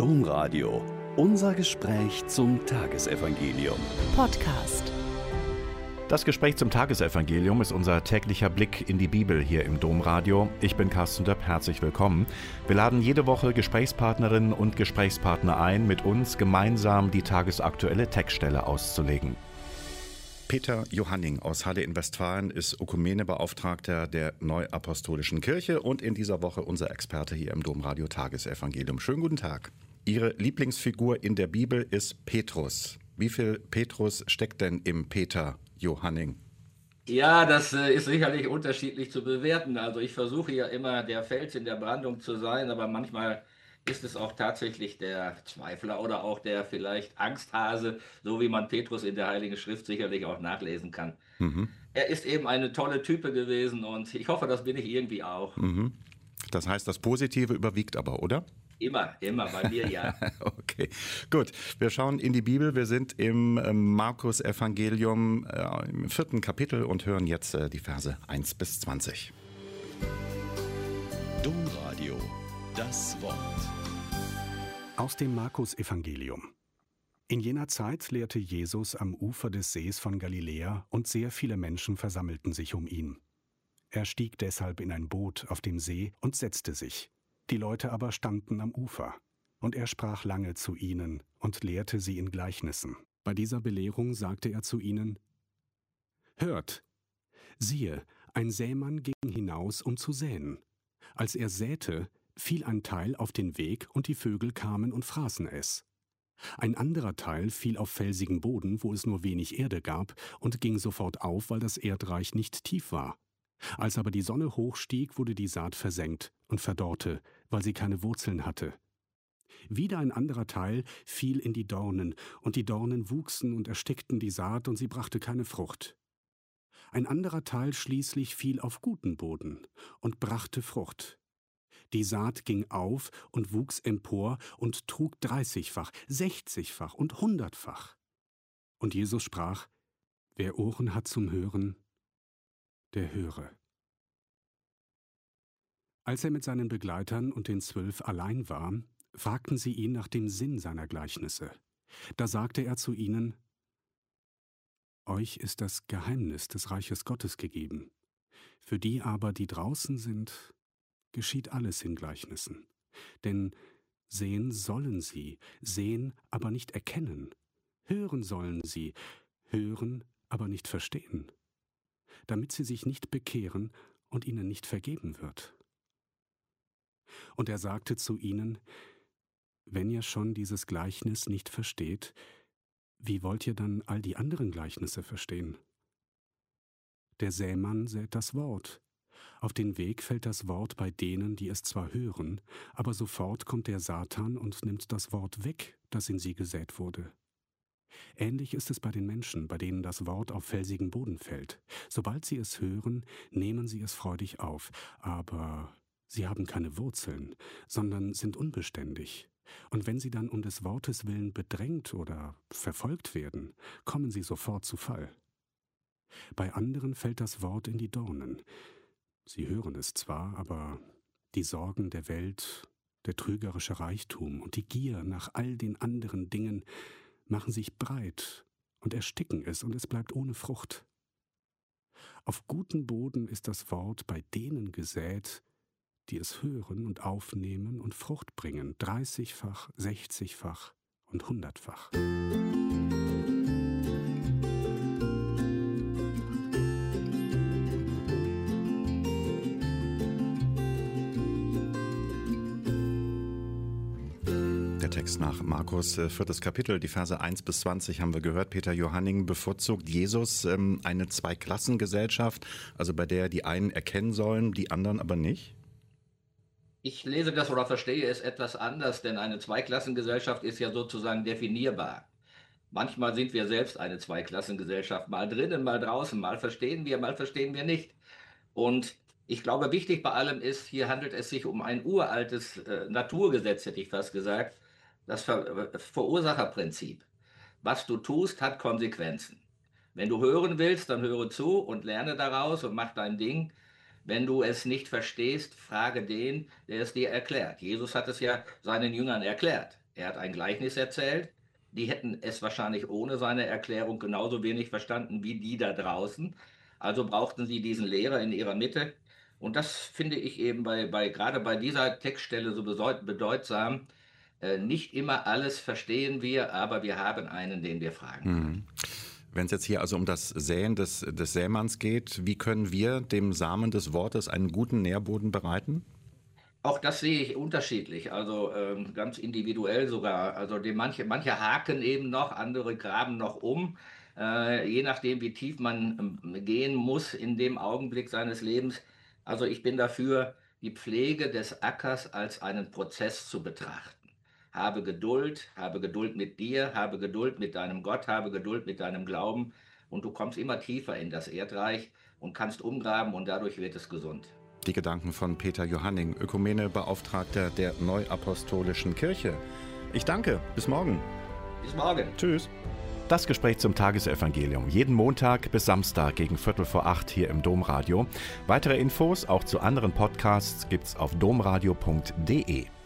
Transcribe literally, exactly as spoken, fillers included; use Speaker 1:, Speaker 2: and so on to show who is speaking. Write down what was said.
Speaker 1: Domradio. Unser Gespräch zum Tagesevangelium.
Speaker 2: Podcast.
Speaker 3: Das Gespräch zum Tagesevangelium ist unser täglicher Blick in die Bibel hier im Domradio. Ich bin Carsten Döpp, herzlich willkommen. Wir laden jede Woche Gesprächspartnerinnen und Gesprächspartner ein, mit uns gemeinsam die tagesaktuelle Textstelle auszulegen. Peter Johanning aus Halle in Westfalen ist Ökumenebeauftragter der Neuapostolischen Kirche und in dieser Woche unser Experte hier im Domradio Tagesevangelium. Schönen guten Tag. Ihre Lieblingsfigur in der Bibel ist Petrus. Wie viel Petrus steckt denn im Peter Johanning?
Speaker 4: Ja, das äh, ist sicherlich unterschiedlich zu bewerten. Also ich versuche ja immer der Fels in der Brandung zu sein, aber manchmal ist es auch tatsächlich der Zweifler oder auch der vielleicht Angsthase, so wie man Petrus in der Heiligen Schrift sicherlich auch nachlesen kann.
Speaker 3: Mhm.
Speaker 4: Er ist eben eine tolle Type gewesen und ich hoffe, das bin ich irgendwie auch.
Speaker 3: Mhm. Das heißt, das Positive überwiegt aber, oder?
Speaker 4: Immer, immer, bei mir ja.
Speaker 3: Okay, gut. Wir schauen in die Bibel. Wir sind im Markus-Evangelium äh, im vierten Kapitel und hören jetzt äh, die Verse eins bis zwanzig.
Speaker 1: Domradio, das Wort.
Speaker 5: Aus dem Markus-Evangelium. In jener Zeit lehrte Jesus am Ufer des Sees von Galiläa und sehr viele Menschen versammelten sich um ihn. Er stieg deshalb in ein Boot auf dem See und setzte sich. Die Leute aber standen am Ufer. Und er sprach lange zu ihnen und lehrte sie in Gleichnissen. Bei dieser Belehrung sagte er zu ihnen: Hört, siehe, ein Sämann ging hinaus, um zu säen. Als er säte, fiel ein Teil auf den Weg, und die Vögel kamen und fraßen es. Ein anderer Teil fiel auf felsigen Boden, wo es nur wenig Erde gab, und ging sofort auf, weil das Erdreich nicht tief war. Als aber die Sonne hochstieg, wurde die Saat versenkt und verdorrte, weil sie keine Wurzeln hatte. Wieder ein anderer Teil fiel in die Dornen, und die Dornen wuchsen und erstickten die Saat, und sie brachte keine Frucht. Ein anderer Teil schließlich fiel auf guten Boden und brachte Frucht. Die Saat ging auf und wuchs empor und trug dreißigfach, sechzigfach und hundertfach. Und Jesus sprach: Wer Ohren hat zum Hören, der höre. Als er mit seinen Begleitern und den Zwölf allein war, fragten sie ihn nach dem Sinn seiner Gleichnisse. Da sagte er zu ihnen: Euch ist das Geheimnis des Reiches Gottes gegeben. Für die aber, die draußen sind, geschieht alles in Gleichnissen. Denn sehen sollen sie, sehen, aber nicht erkennen. Hören sollen sie, hören, aber nicht verstehen. Damit sie sich nicht bekehren und ihnen nicht vergeben wird. Und er sagte zu ihnen: Wenn ihr schon dieses Gleichnis nicht versteht, wie wollt ihr dann all die anderen Gleichnisse verstehen? Der Sämann sät das Wort. Auf den Weg fällt das Wort bei denen, die es zwar hören, aber sofort kommt der Satan und nimmt das Wort weg, das in sie gesät wurde. Ähnlich ist es bei den Menschen, bei denen das Wort auf felsigen Boden fällt. Sobald sie es hören, nehmen sie es freudig auf, aber sie haben keine Wurzeln, sondern sind unbeständig. Und wenn sie dann um des Wortes willen bedrängt oder verfolgt werden, kommen sie sofort zu Fall. Bei anderen fällt das Wort in die Dornen. Sie hören es zwar, aber die Sorgen der Welt, der trügerische Reichtum und die Gier nach all den anderen Dingen machen sich breit und ersticken es, und es bleibt ohne Frucht. Auf guten Boden ist das Wort bei denen gesät, die es hören und aufnehmen und Frucht bringen, dreißigfach, sechzigfach und hundertfach.
Speaker 3: Text nach Markus, viertes Kapitel, die Verse eins bis zwanzig haben wir gehört. Peter Johanning bevorzugt Jesus ähm, eine Zweiklassengesellschaft, also bei der die einen erkennen sollen, die anderen aber nicht?
Speaker 4: Ich lese das oder verstehe es etwas anders, denn eine Zweiklassengesellschaft ist ja sozusagen definierbar. Manchmal sind wir selbst eine Zweiklassengesellschaft, mal drinnen, mal draußen, mal verstehen wir, mal verstehen wir nicht. Und ich glaube, wichtig bei allem ist, hier handelt es sich um ein uraltes äh, Naturgesetz, hätte ich fast gesagt, das Ver Verursacherprinzip. Was du tust, hat Konsequenzen. Wenn du hören willst, dann höre zu und lerne daraus und mach dein Ding. Wenn du es nicht verstehst, frage den, der es dir erklärt. Jesus hat es ja seinen Jüngern erklärt. Er hat ein Gleichnis erzählt. Die hätten es wahrscheinlich ohne seine Erklärung genauso wenig verstanden wie die da draußen. Also brauchten sie diesen Lehrer in ihrer Mitte. Und das finde ich eben bei, bei gerade bei dieser Textstelle so bedeut, bedeutsam. Äh, nicht immer alles verstehen wir, aber wir haben einen, den wir fragen können.
Speaker 3: Mhm. Wenn es jetzt hier also um das Säen des, des Sämanns geht, wie können wir dem Samen des Wortes einen guten Nährboden bereiten?
Speaker 4: Auch das sehe ich unterschiedlich, also ähm, ganz individuell sogar. Also die manche, manche haken eben noch, andere graben noch um. Äh, je nachdem, wie tief man ähm, gehen muss in dem Augenblick seines Lebens. Also ich bin dafür, die Pflege des Ackers als einen Prozess zu betrachten. Habe Geduld, habe Geduld mit dir, habe Geduld mit deinem Gott, habe Geduld mit deinem Glauben und du kommst immer tiefer in das Erdreich und kannst umgraben und dadurch wird es gesund.
Speaker 3: Die Gedanken von Peter Johanning, Ökumene-Beauftragter der Neuapostolischen Kirche. Ich danke. Bis morgen.
Speaker 4: Bis morgen.
Speaker 3: Tschüss. Das Gespräch zum Tagesevangelium. Jeden Montag bis Samstag gegen Viertel vor acht hier im Domradio. Weitere Infos auch zu anderen Podcasts gibt's auf domradio punkt de.